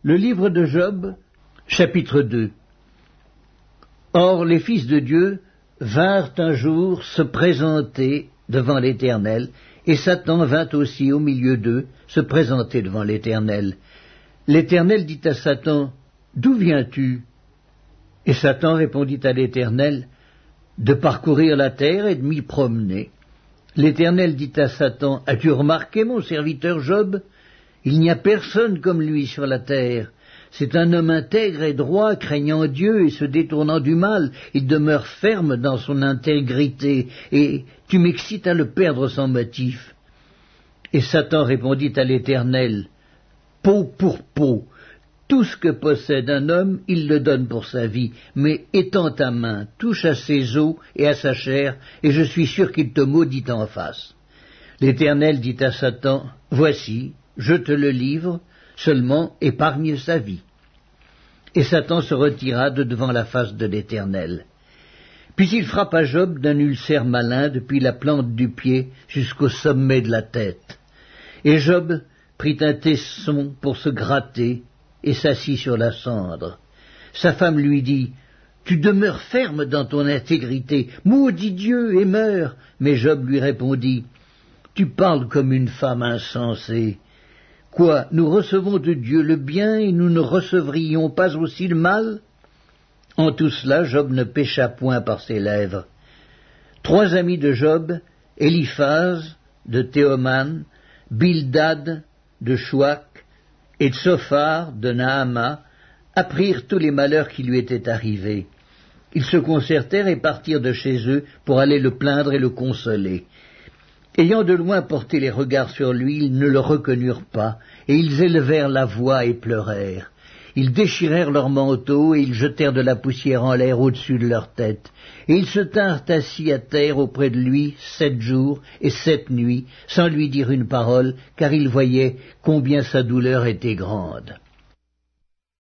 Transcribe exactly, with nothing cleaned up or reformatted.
Le livre de Job, chapitre deux. Or les fils de Dieu vinrent un jour se présenter devant l'Éternel, et Satan vint aussi au milieu d'eux se présenter devant l'Éternel. L'Éternel dit à Satan, « D'où viens-tu » Et Satan répondit à l'Éternel, « De parcourir la terre et de m'y promener. » L'Éternel dit à Satan, « As-tu remarqué mon serviteur Job ? Il n'y a personne comme lui sur la terre. C'est un homme intègre et droit, craignant Dieu et se détournant du mal. Il demeure ferme dans son intégrité, et tu m'excites à le perdre sans motif. » Et Satan répondit à l'Éternel, « Peau pour peau, tout ce que possède un homme, il le donne pour sa vie, mais étends ta main, touche à ses os et à sa chair, et je suis sûr qu'il te maudit en face. » L'Éternel dit à Satan, « Voici, je te le livre, seulement épargne sa vie. » Et Satan se retira de devant la face de l'Éternel. Puis il frappa Job d'un ulcère malin depuis la plante du pied jusqu'au sommet de la tête. Et Job prit un tesson pour se gratter et s'assit sur la cendre. Sa femme lui dit, « Tu demeures ferme dans ton intégrité, maudis Dieu et meurs. » Mais Job lui répondit, « Tu parles comme une femme insensée. Quoi, nous recevons de Dieu le bien et nous ne recevrions pas aussi le mal ?» En tout cela, Job ne pécha point par ses lèvres. Trois amis de Job, Éliphaz de Théoman, Bildad de Chouach et Tsophar de Naama, apprirent tous les malheurs qui lui étaient arrivés. Ils se concertèrent et partirent de chez eux pour aller le plaindre et le consoler. Ayant de loin porté les regards sur lui, ils ne le reconnurent pas, et ils élevèrent la voix et pleurèrent. Ils déchirèrent leurs manteaux, et ils jetèrent de la poussière en l'air au-dessus de leur tête. Et ils se tinrent assis à terre auprès de lui sept jours et sept nuits, sans lui dire une parole, car ils voyaient combien sa douleur était grande.